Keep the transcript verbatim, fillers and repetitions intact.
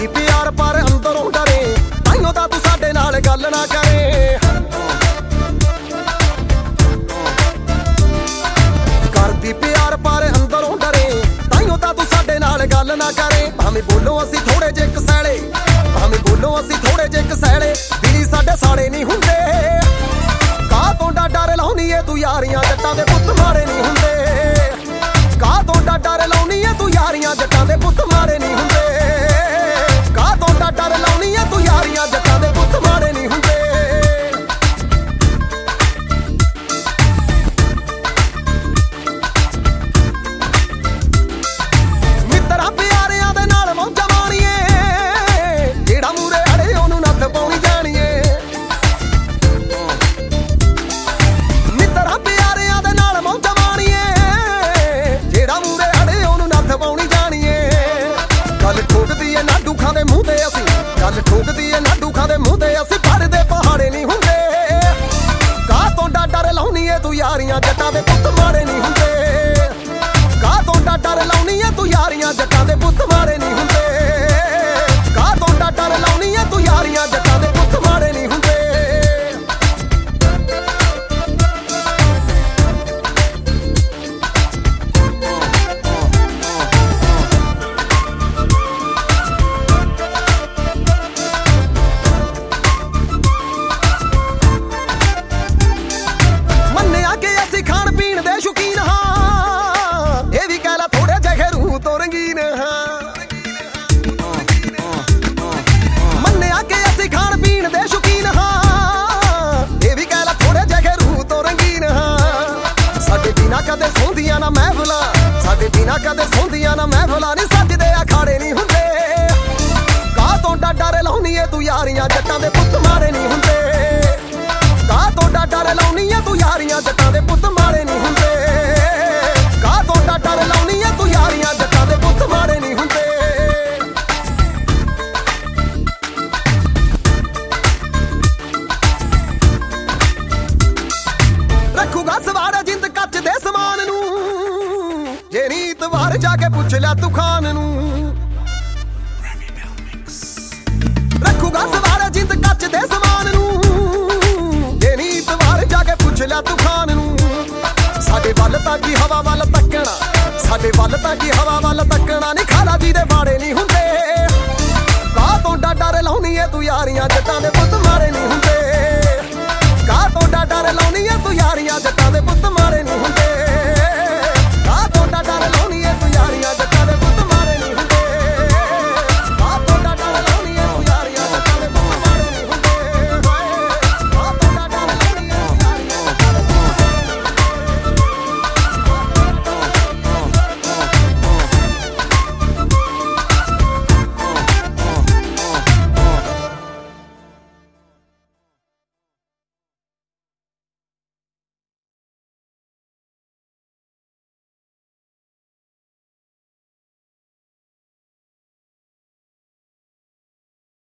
करदी प्यार पर अंदरों डरे, ताइयों तां तू साडे नाल गल ना करे। करदी प्यार पर अंदरों डरे, ताइयों तां तू साडे नाल गल ना करे। भावें बोलो असीं थोड़े जे कसैले, भावें बोलो असीं थोड़े जे कसैले, भी साडे साड़े नहीं हुंदे। काह तों डर लाउणी ऐ तू यारियां, जट्टां दे पुत्त मारे नहीं हुंदे। काह तों डर लाउणी ऐ तू यारियां, जट्टां दे पुत्त मारे नहीं हुंदे। काह तों डर लाउणी ऐ तू यारियां, जट्टां दे पुत्त मारे नहीं हुंदे। मित्तरां प्यारियां दे नाल मौजां माणीए, जेड़ा मूरे अड़े ओनू नत्थ पाउणी जाणीए। मित्तरां प्यारियां दे नाल मौजां माणीए, जेड़ा मूरे अड़े ओनू नत्थ पाउणी जाणीए। गल ठोकदी ऐ ना दुखां दे मूंह ते असीं, गल ठोकदी ऐ ना दुखां दे मूंह ते असीं, भरदे पहाड़े नहीं हुंदे। काह तों डर लाउणी ऐ तू यारियां, जट्टां दे पुत्त मारे नहीं हुंदे। काह तों डर लाउणी ऐ तू यारियां, जट्टां दे पुत्त मारे नहीं हुंदे। काह तों डर लाउणी ऐ तू यारियां, जट्टां दे पुत्त मारे नहीं हुंदे। ਮੰਨਿਆ ਕਿ ਅਸੀਂ ਖਾਣ ਪੀਣ ਦੇ ਸ਼ੌਕੀਨ ਹਾਂ, ਇਹ ਵੀ ਕਹਿ ਲਾ ਥੋੜੇ ਜਿਹੇ ਰੂਹ ਤੋਂ ਰੰਗੀਨ ਹਾਂ। ਮੰਨਿਆ ਕਿ ਅਸੀਂ ਖਾਣ ਪੀਣ ਦੇ ਸ਼ੌਕੀਨ ਹਾਂ, ਇਹ ਵੀ ਕਹਿ ਲਾ ਥੋੜੇ ਜਿਹੇ ਰੂਹ ਤੋਂ ਰੰਗੀਨ ਹਾਂ। ਸਾਡੇ ਬਿਨਾ ਕਦੇ ਸੌਂਦੀਆਂ ਨਾ ਮਹਿਫਲਾਂ, ਸਾਡੇ ਬਿਨਾ ਕਦੇ ਸੌਂਦੀਆਂ ਨਾ ਮਹਿਫਲਾਂ, ਨੀ ਸੱਜਦੇ ਅਖਾੜੇ ਨਹੀਂ ਹੁੰਦੇ। ਕਾਹ ਤੋਂ ਡਰ ਲਾਉਣੀ ਏ ਤੂੰ ਯਾਰੀਆਂ, ਜੱਟਾਂ ਦੇ ਪੁੱਤ ਮਾਰੇ ਨਹੀਂ ਹੁੰਦੇ। ਕਾਹ ਤੋਂ ਡਰ ਲਾਉਣੀ ਏ ਤੂੰ ਯਾਰੀਆਂ, ਜੱਟਾਂ ਦੇ ਪੁੱਤ ਮਾਰੇ ਨਹੀਂ ਹੁੰਦੇ। ਕਾਹ ਤੋਂ ਡਰ ਲਾਉਣੀ ਏ ਤੂੰ ਯਾਰੀਆਂ, ਜੱਟਾਂ ਦੇ ਪੁੱਤ ਮਾਰੇ ਨਹੀਂ ਹੁੰਦੇ। ਰੱਖੂਗਾ ਸਵਾਰ ਜਿੰਦ ਕੱਚ ਦੇ ਸਮਾਨ ਨੂੰ, ਜੇ ਨੀ ਇਤਵਾਰ ਜਾ ਕੇ ਪੁੱਛ ਲਿਆ ਤੂੰ ਖਾਨ ਨੂੰ। ਰੱਖੂਗਾ ਸਵਾਰ ਜਿੰਦ ਕੱਚ ਦੇ ਸਮਾਨ ਨੂੰ, ਜੇ ਨੀ ਇਤਵਾਰ ਜਾ ਕੇ ਪੁੱਛ ਲਿਆ ਤੂੰ ਖਾਨ ਨੂੰ। ਸਾਡੇ ਵੱਲ ਤਾਂ ਕੀ ਹਵਾ ਵੱਲ ਤੱਕਣਾ, ਸਾਡੇ ਵੱਲ ਤਾਂ ਕੀ ਹਵਾ ਵੱਲ ਤੱਕਣਾ, ਨੀ ਖਾਲਾ ਜੀ ਦੇ ਬਾੜੇ ਨਹੀਂ ਹੁੰਦੇ। ਕਾਹ ਤੋਂ ਡਰ ਲਾਉਣੀ ਏ ਤੂੰ ਯਾਰੀਆਂ, ਜੱਟਾਂ ਦੇ ਪੁੱਤ ਮਾਰੇ ਨਹੀਂ ਹੁੰਦੇ। ਕਾਹ ਤੋਂ ਡਰ ਲਾਉਣੀ ਏ ਤੂੰ ਯਾਰੀਆਂ, ਜੱਟਾਂ